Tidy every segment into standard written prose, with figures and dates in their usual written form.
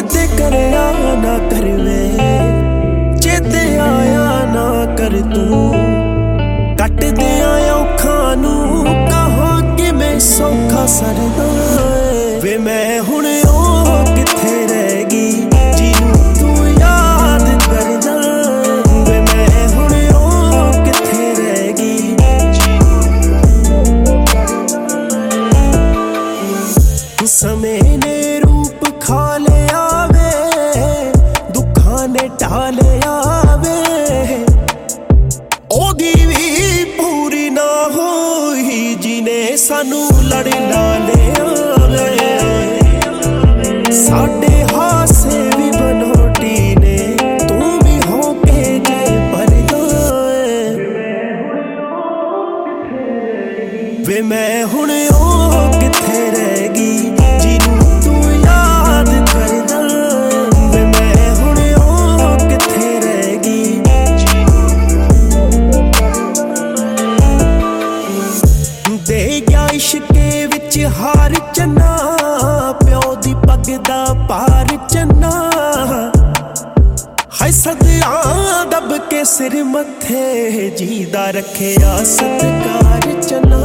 चेते करया ना कर वे, चेते आया ना कर तू। कट दिया औखां नू कहां कि मैं सौखा सरदा वे। मैं हुण ओ किथे रह गई जिनू तू याद करदा वे। मैं हुण ओ किथे रह गई समय ने रूप खा लिया वे, दुखां ने ढा लिया वे। ओदी भी पूरी ना होई जिने सानू लड़ ला लिया वे। साडे हासे भी बनोटी ने तू भी हो के जे पर वे। मैं हुण ओ किथे रह गई जिनू तू याद करदा वे। मैं हुण ओ किथे रह गई दे गया इश्के विच हार चन्ना, प्यो दी पग दा पार चन्ना। हाय सदियां दब के सिर मथे जीदा रखेया सत्कार चन्ना।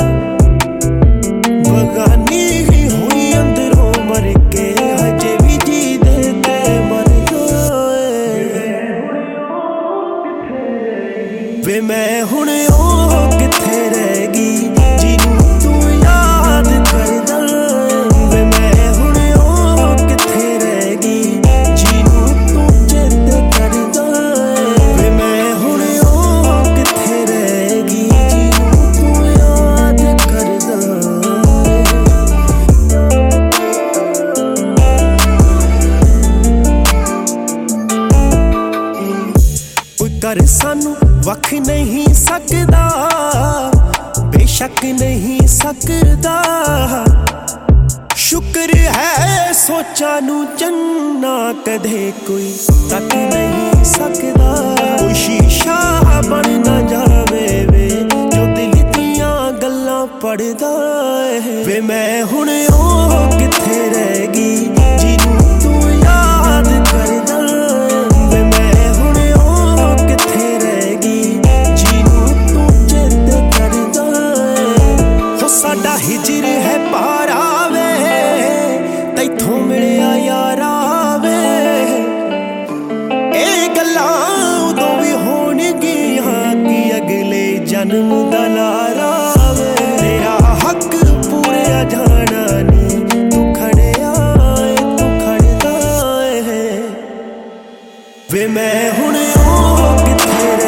बगानी ही हुई अंदरों मर के हजे भी जी देते मर गए वे। मैं हुण ओ किथे रह गई जिनू तू याद करदा वे। मैं हुण ओ किथे रह गई जिनू तू चेते करदा वे। मैं हुण ओ किथे रह गई जिनू तू याद करदा। कर सानू वख नहीं सकदा, बेशक नहीं सकदा। शुक्र है सोचा नू चन्ना कदे कोई तक नहीं सकदा। कोई शीशा बन ना जावे वे जो दिल दियां गल्लां पढ़दा वे। मैं हुण ओ किथे रह गई जिनू तू याद करदा वे। मैं हुण ओ किथे रह गई जिनू तू चेते करदा। हो साडा हिजर है पारा वे तैथों मिलिया यारा वे। ए गल्लां उदों भी होणगियां कि अगले जन्म दा लारा वे। तेरा हक पूरा जाना नी तू खड़िया तू खड़दा है वे। मैं हुण ओ किथे